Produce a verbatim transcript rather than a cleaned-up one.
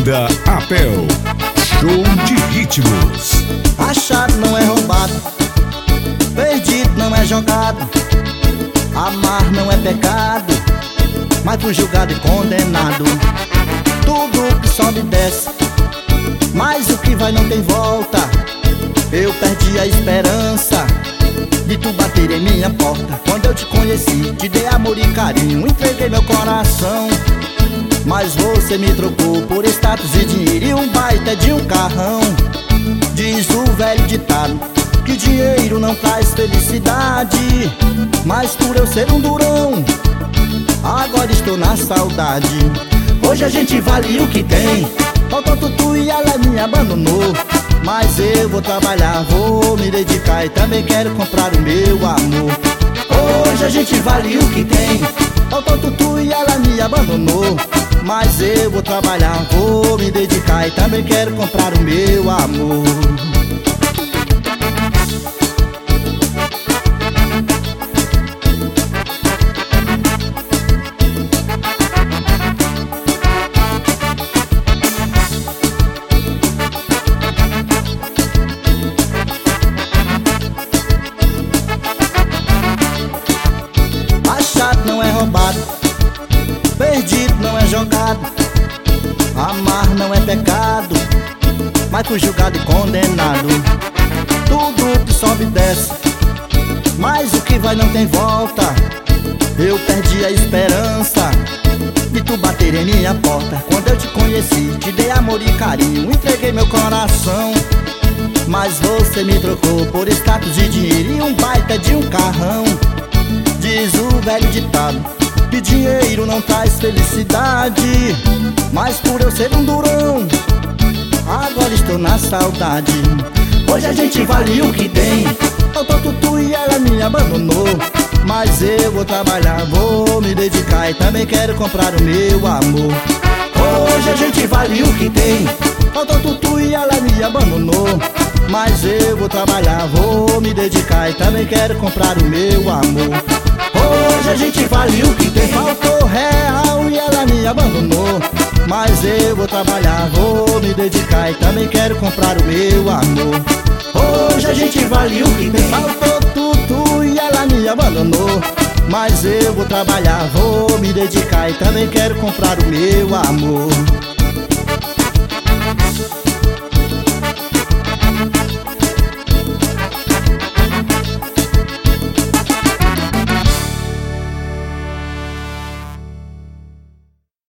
Banda Apel, show de ritmos. Achado não é roubado, perdido não é jogado, amar não é pecado, mas fui julgado e condenado. Tudo que sobe e desce, mas o que vai não tem volta. Eu perdi a esperança de tu bater em minha porta. Quando eu te conheci, te dei amor e carinho, entreguei meu coração. Mas você me trocou por status e dinheiro e um baita de um carrão. Diz o velho ditado que dinheiro não traz felicidade, mas por eu ser um durão, agora estou na saudade. Hoje a gente vale o que tem, faltou tudo e ela me abandonou. Mas eu vou trabalhar, vou me dedicar e também quero comprar o meu amor. Hoje a gente vale o que tem, faltou tudo e ela me abandonou. Mas eu vou trabalhar, vou me dedicar e também quero comprar o meu amor. Achado não é roubado, perdido não é jogado, amar não é pecado, mas fui julgado e condenado. Tudo que sobe e desce, mas o que vai não tem volta. Eu perdi a esperança de tu bater em minha porta. Quando eu te conheci, te dei amor e carinho, entreguei meu coração. Mas você me trocou por status e dinheiro e um baita de um carrão. Diz o velho ditado que dinheiro não traz felicidade, mas por eu ser um durão, agora estou na saudade. Hoje a gente vale o que tem, faltou tudo e ela me abandonou. Mas eu vou trabalhar, vou me dedicar e também quero comprar o meu amor. Hoje a gente vale o que tem, faltou tudo e ela me abandonou. Mas eu vou trabalhar, vou me dedicar e também quero comprar o meu amor. Hoje a gente vale o que tem, faltou real e ela me abandonou. Mas eu vou trabalhar, vou me dedicar e também quero comprar o meu amor. Hoje a gente vale o que tem, faltou tudo e ela me abandonou. Mas eu vou trabalhar, vou me dedicar e também quero comprar o meu amor.